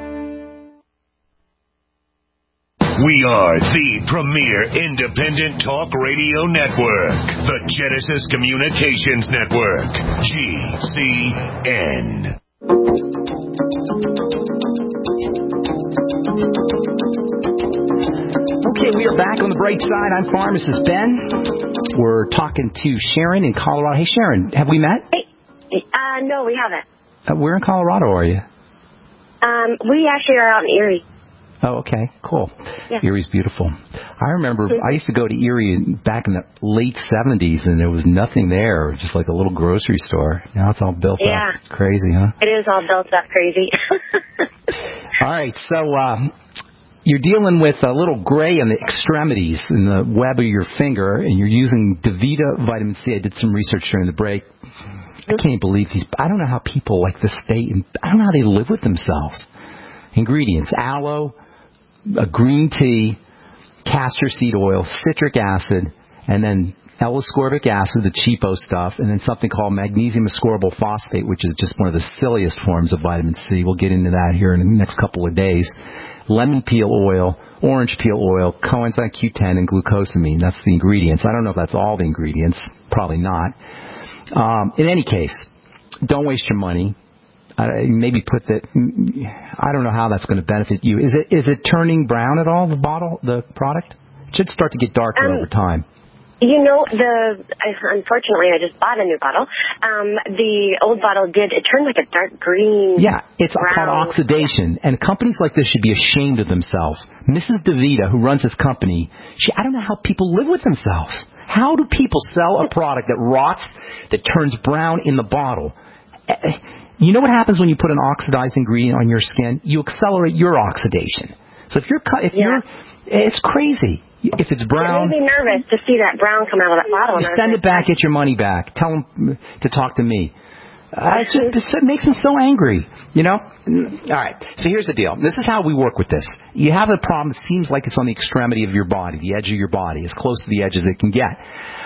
We are the premier independent talk radio network, the Genesis Communications Network, G C N. Okay, we are back on the bright side. I'm Pharmacist Ben. We're talking to Sharon in Colorado. Hey, Sharon, have we met? Hey, uh, no, we haven't. Uh, where in Colorado are you? Um, we actually are out in Erie. Oh, okay, cool. Yeah. Erie's beautiful. I remember I used to go to Erie back in the late seventies, and there was nothing there, just like a little grocery store. Now it's all built yeah. up. It's crazy, huh? It is all built up crazy. All right, so uh, you're dealing with a little gray in the extremities in the web of your finger, and you're using DaVita vitamin C. I did some research during the break. I can't believe these. I don't know how people like this state, and I don't know how they live with themselves. Ingredients: aloe, a green tea, castor seed oil, citric acid, and then L-ascorbic acid, the cheapo stuff, and then something called magnesium ascorbate phosphate, which is just one of the silliest forms of vitamin C. We'll get into that here in the next couple of days. Lemon peel oil, orange peel oil, coenzyme Q ten, and glucosamine. That's the ingredients. I don't know if that's all the ingredients. Probably not. Um, in any case, don't waste your money. Uh, maybe put that. I don't know how that's going to benefit you. Is it is it turning brown at all? The bottle, the product, it should start to get darker um, over time. You know, the unfortunately, I just bought a new bottle. Um, the old bottle did it turned like a dark green. Yeah, it's brown. called oxidation, and companies like this should be ashamed of themselves. Missus DaVita, who runs this company, she I don't know how people live with themselves. How do people sell a product that rots, that turns brown in the bottle? You know what happens when you put an oxidized ingredient on your skin? You accelerate your oxidation. So if you're, if yeah. you're, it's crazy. If it's brown, it made me nervous to see that brown come out of that bottle. You send it back, get your money back. Tell them to talk to me. Uh, it just it makes them so angry, you know? All right, so here's the deal. This is how we work with this. You have a problem that seems like it's on the extremity of your body, the edge of your body, as close to the edge as it can get.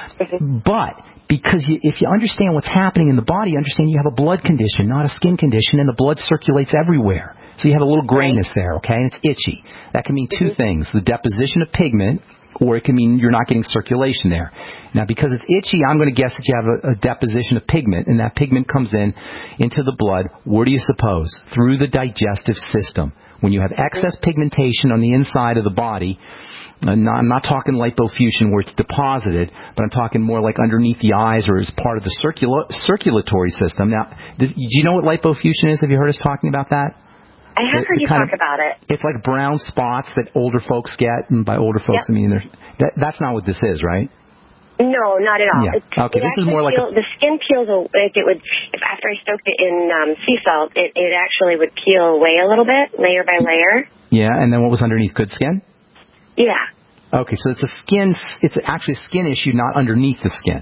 But because you, if you understand what's happening in the body, you understand you have a blood condition, not a skin condition, and the blood circulates everywhere. So you have a little grayness there, okay, and it's itchy. That can mean two things, the deposition of pigment, or it can mean you're not getting circulation there. Now, because it's itchy, I'm going to guess that you have a, a deposition of pigment, and that pigment comes in into the blood. Where do you suppose? Through the digestive system. When you have excess pigmentation on the inside of the body, I'm not, I'm not talking lipofuscin where it's deposited, but I'm talking more like underneath the eyes or as part of the circula- circulatory system. Now, does, do you know what lipofuscin is? Have you heard us talking about that? I have heard you talk about it. It's like brown spots that older folks get, and by older folks Yep. I mean that, that's not what this is, right? No, not at all. Yeah. It, Okay, it this is more like peel, a... the skin peels. Like it would, if after I soaked it in um, sea salt, it, it actually would peel away a little bit, layer by layer. Yeah, and then what was underneath? Good skin? Yeah. Okay, so it's a skin. It's actually a skin issue, not underneath the skin.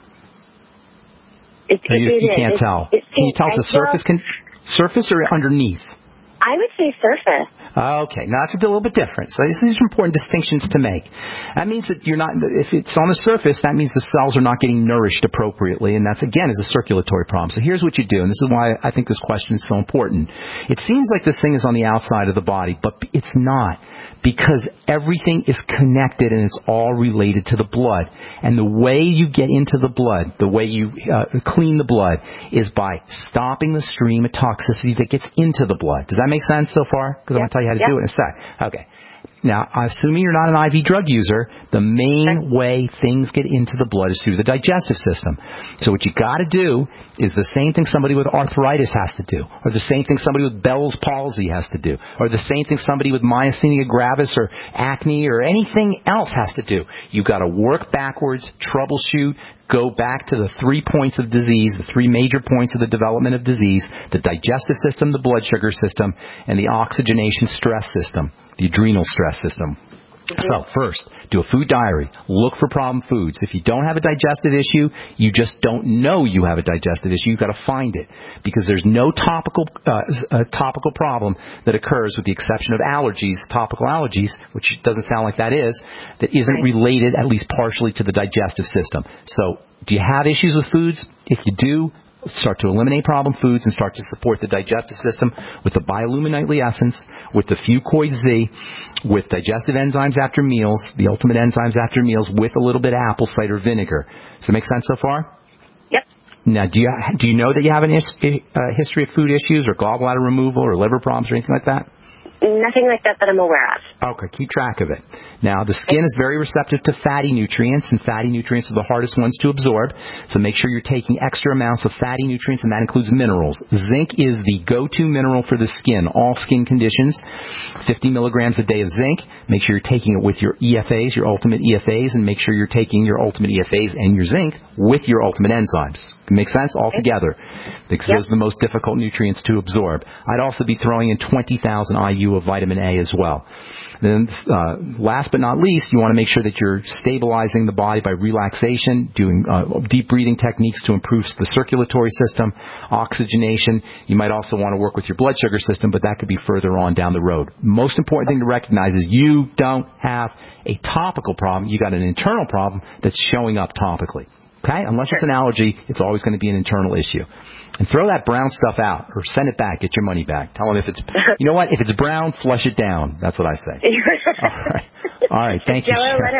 It, it, you, it you is. can't It, tell. it, Can you tell it's a surface? Can, surface or underneath? I would say surface. Okay, now that's a little bit different. So these are important distinctions to make. That means that you're not, if it's on the surface, that means the cells are not getting nourished appropriately, and that's, again, is a circulatory problem. So here's what you do, and this is why I think this question is so important. It seems like this thing is on the outside of the body, but it's not, because everything is connected and it's all related to the blood. And the way you get into the blood, the way you uh, clean the blood, is by stopping the stream of toxicity that gets into the blood. Does that make sense so far? Because I'm going to tell you how to Yep. do it in a sec. Okay. Now, assuming you're not an I V drug user, the main way things get into the blood is through the digestive system. So what you got to do is the same thing somebody with arthritis has to do, or the same thing somebody with Bell's palsy has to do, or the same thing somebody with myasthenia gravis or acne or anything else has to do. You've got to work backwards, troubleshoot, go back to the three points of disease, the three major points of the development of disease: the digestive system, the blood sugar system, and the oxygenation stress system, the adrenal stress system. Mm-hmm. So first, do a food diary. Look for problem foods. If you don't have a digestive issue, you just don't know you have a digestive issue. You've got to find it, because there's no topical uh, uh, topical problem that occurs, with the exception of allergies, topical allergies, which doesn't sound like that is, that isn't related at least partially to the digestive system. So do you have issues with foods? If you do, start to eliminate problem foods and start to support the digestive system with the Biolumin Nightly Essence, with the Fucoid Z, with digestive enzymes after meals, the ultimate enzymes after meals, with a little bit of apple cider vinegar. Does that make sense so far? Yep. Now, do you do you know that you have a is- uh, history of food issues or gallbladder removal or liver problems or anything like that? Nothing like that that I'm aware of. Okay, keep track of it. Now, the skin is very receptive to fatty nutrients, and fatty nutrients are the hardest ones to absorb, so make sure you're taking extra amounts of fatty nutrients, and that includes minerals. Zinc is the go-to mineral for the skin, all skin conditions. fifty milligrams a day of zinc. Make sure you're taking it with your E F As, your ultimate E F As, and make sure you're taking your ultimate E F As and your zinc with your ultimate enzymes. Make sense? All together. Because yep. those are the most difficult nutrients to absorb. I'd also be throwing in twenty thousand I U of vitamin A as well. Then, uh, last but not least, you want to make sure that you're stabilizing the body by relaxation, doing uh, deep breathing techniques to improve the circulatory system, oxygenation. You might also want to work with your blood sugar system, but that could be further on down the road. Most important thing to recognize is you don't have a topical problem. You got an internal problem that's showing up topically. Okay? Unless it's an allergy, it's always going to be an internal issue. And throw that brown stuff out, or send it back, get your money back. Tell them if it's, you know what, if it's brown, flush it down. That's what I say. All right. All right, thank you, Jello, Sharon. let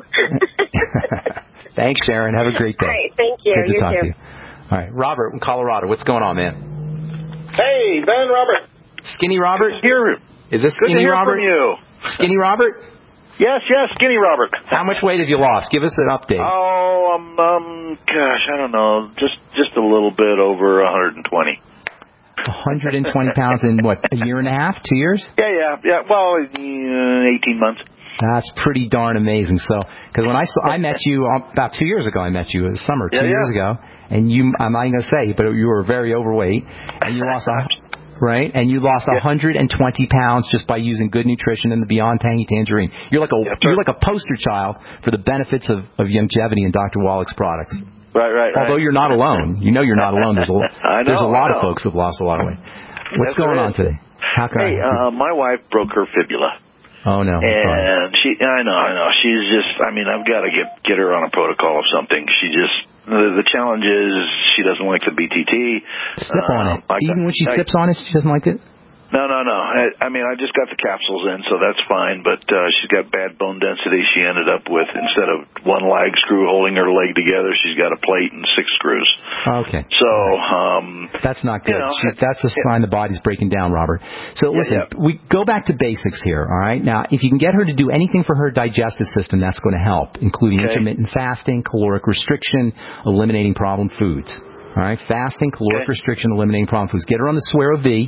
it mellow. Thanks, Sharon. Have a great day. All right, thank you. Good to you talk too. to you. All right, Robert in Colorado. What's going on, man? Hey, Ben, Robert. Skinny Robert? Here. Is this Good Skinny to hear Robert? from you. Skinny Robert? Yes, yes, Skinny Robert. How much weight have you lost? Give us an update. Oh, um, um, gosh, I don't know, just just a little bit over one hundred twenty. one hundred twenty pounds in, what, a year and a half, two years? Yeah, yeah, yeah, well, uh, eighteen months. That's pretty darn amazing. So, because when I saw, I met you about two years ago, I met you in the summer, two yeah, years yeah. ago, and you, I'm not going to say, but you were very overweight, and you lost a... Right, and you lost one hundred twenty pounds just by using good nutrition and the Beyond Tangy Tangerine. You're like a yeah, you're like a poster child for the benefits of, of longevity and Doctor Wallach's products. Right, right. Although right. you're not alone, you know you're not alone. There's a I know, there's a lot I know. of folks who've lost a lot of weight. What's Yes, going there on is. today? How can Hey, I? uh, my wife broke her fibula. Oh no, I'm sorry. And she, I know, I know. She's just, I mean, I've got to get get her on a protocol of something. She just, the, the challenge is she doesn't like the B T T. Sip uh, on it. I, Even when she I, sips on it, she doesn't like it. No, no, no. I, I mean, I just got the capsules in, so that's fine. But uh, she's got bad bone density. She ended up with, instead of one lag screw holding her leg together, she's got a plate and six screws. Okay. So um, that's not good. You know, she, that's a sign the body's breaking down, Robert. So Yeah, listen, yeah. we go back to basics here. All right. Now, if you can get her to do anything for her digestive system, that's going to help, including Okay. intermittent fasting, caloric restriction, eliminating problem foods. All right. Fasting, caloric Okay. restriction, eliminating problem foods. Get her on the Suero V.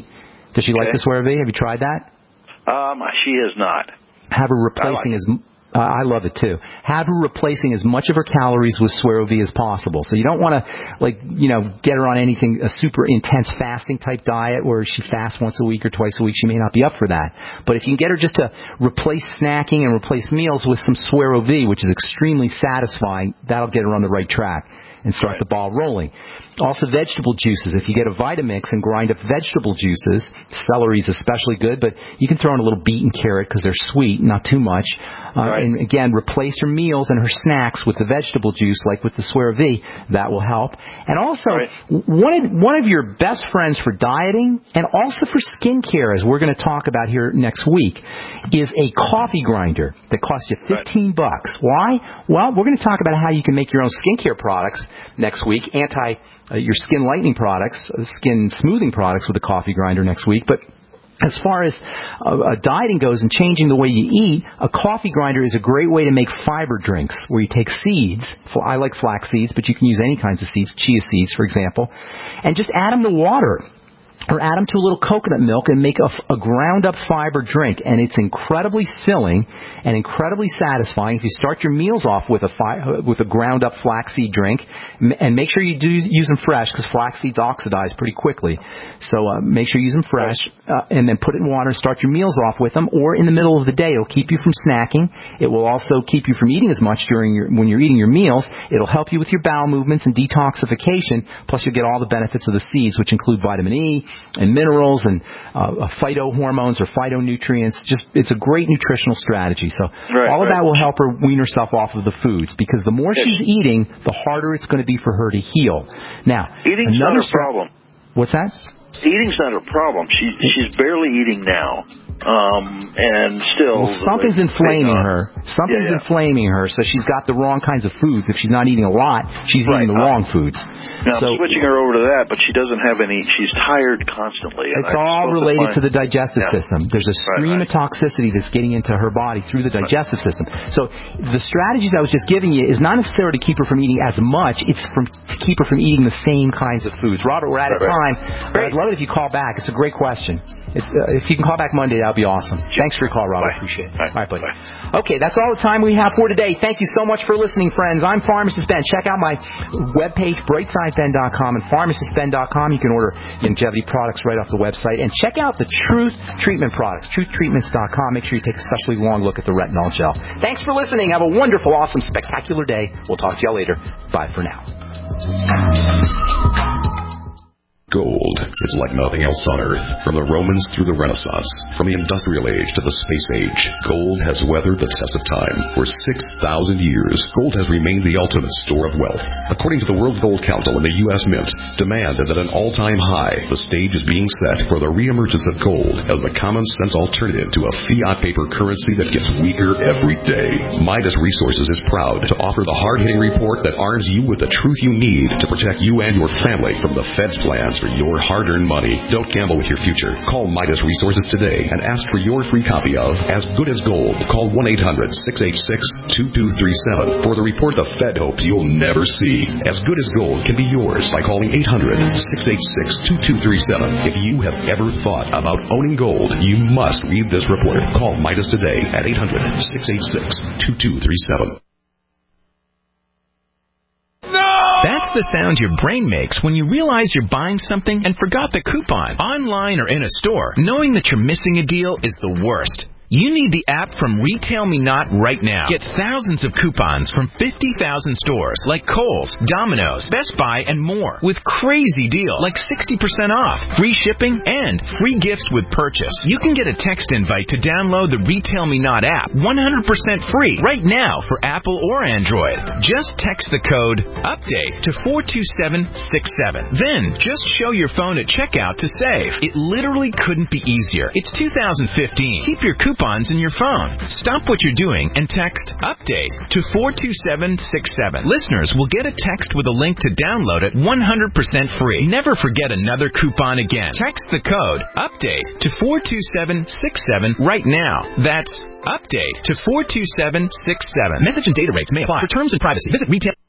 Does she Okay. like the Swear V? Have you tried that? Um, she has not. Have her replacing I like as uh, I love it too. Have her replacing as much of her calories with Swear V as possible. So you don't want to, like, you know, get her on anything, a super intense fasting type diet where she fasts once a week or twice a week. She may not be up for that. But if you can get her just to replace snacking and replace meals with some Swear V, which is extremely satisfying, that'll get her on the right track and start the ball rolling. Also, vegetable juices. If you get a Vitamix and grind up vegetable juices, celery's especially good, but you can throw in a little beet and carrot because they're sweet, not too much. Uh, right. And again, replace her meals and her snacks with the vegetable juice, like with the Swear V. That will help. And also, right. one of, one of your best friends for dieting and also for skincare, as we're going to talk about here next week, is a coffee grinder that costs you fifteen right. bucks. Why? Well, we're going to talk about how you can make your own skincare products next week. Anti Uh, your skin lightening products, uh, skin smoothing products with a coffee grinder next week. But as far as uh, uh, dieting goes and changing the way you eat, a coffee grinder is a great way to make fiber drinks where you take seeds. I like flax seeds, but you can use any kinds of seeds, chia seeds, for example, and just add them to water. Or add them to a little coconut milk and make a, a ground-up fiber drink. And it's incredibly filling and incredibly satisfying. If you start your meals off with a fi- with a ground-up flaxseed drink, and make sure you do use them fresh because flax seeds oxidize pretty quickly. So uh, make sure you use them fresh, uh, and then put it in water and start your meals off with them. Or in the middle of the day, it'll keep you from snacking. It will also keep you from eating as much during your when you're eating your meals. It'll help you with your bowel movements and detoxification. Plus, you'll get all the benefits of the seeds, which include vitamin E and minerals and uh, phytohormones or phytonutrients. Just it's a great nutritional strategy. So right, all of right. that will help her wean herself off of the foods, because the more she's eating, the harder it's going to be for her to heal. Now, eating's another not a problem. What's that? Eating's not a problem. She she's barely eating now. Um, and still... Well, something's inflaming her. Something's yeah, yeah. inflaming her, so she's got the wrong kinds of foods. If she's not eating a lot, she's right. eating the wrong foods. Now, so, I'm switching her over to that, but she doesn't have any... She's tired constantly. It's all related to, to the digestive yeah. system. There's a stream right, right. of toxicity that's getting into her body through the digestive system. So the strategies I was just giving you is not necessarily to keep her from eating as much. It's from to keep her from eating the same kinds of foods. Robert, we're out of right, time. Right. I'd love it if you call back. It's a great question. If, uh, if you can call back Monday, that would be awesome. Thanks for your call, Robert. I appreciate it. Bye. All right, buddy. Bye. Okay, that's all the time we have for today. Thank you so much for listening, friends. I'm Pharmacist Ben. Check out my webpage, brightside ben dot com and pharmacist ben dot com. You can order longevity products right off the website. And check out the Truth Treatment products, truth treatments dot com. Make sure you take a especially long look at the retinol gel. Thanks for listening. Have a wonderful, awesome, spectacular day. We'll talk to you all later. Bye for now. Gold is like nothing else on Earth. From the Romans through the Renaissance, from the Industrial Age to the Space Age, gold has weathered the test of time. For six thousand years, gold has remained the ultimate store of wealth. According to the World Gold Council and the U S Mint, demand is at an all-time high. The stage is being set for the reemergence of gold as the common-sense alternative to a fiat paper currency that gets weaker every day. Midas Resources is proud to offer the hard-hitting report that arms you with the truth you need to protect you and your family from the Fed's plans for your hard-earned money. Don't gamble with your future. Call Midas Resources today and ask for your free copy of As Good as Gold. Call one eight hundred six eight six two two three seven for the report the Fed hopes you'll never see. As Good as Gold can be yours by calling eight hundred six eight six two two three seven. If you have ever thought about owning gold, you must read this report. Call Midas today at eight hundred six eight six two two three seven. That's the sound your brain makes when you realize you're buying something and forgot the coupon. Online or in a store, knowing that you're missing a deal is the worst. You need the app from Retail Me Not right now. Get thousands of coupons from fifty thousand stores like Kohl's, Domino's, Best Buy, and more with crazy deals like sixty percent off, free shipping, and free gifts with purchase. You can get a text invite to download the Retail Me Not app one hundred percent free right now for Apple or Android. Just text the code UPDATE to four two seven six seven. Then just show your phone at checkout to save. It literally couldn't be easier. It's two thousand fifteen. Keep your coupons in your phone. Stop what you're doing and text UPDATE to four two seven six seven. Listeners will get a text with a link to download it one hundred percent free. Never forget another coupon again. Text the code UPDATE to four two seven six seven right now. That's UPDATE to four two seven six seven. Message and data rates may apply. For terms and privacy, visit retail.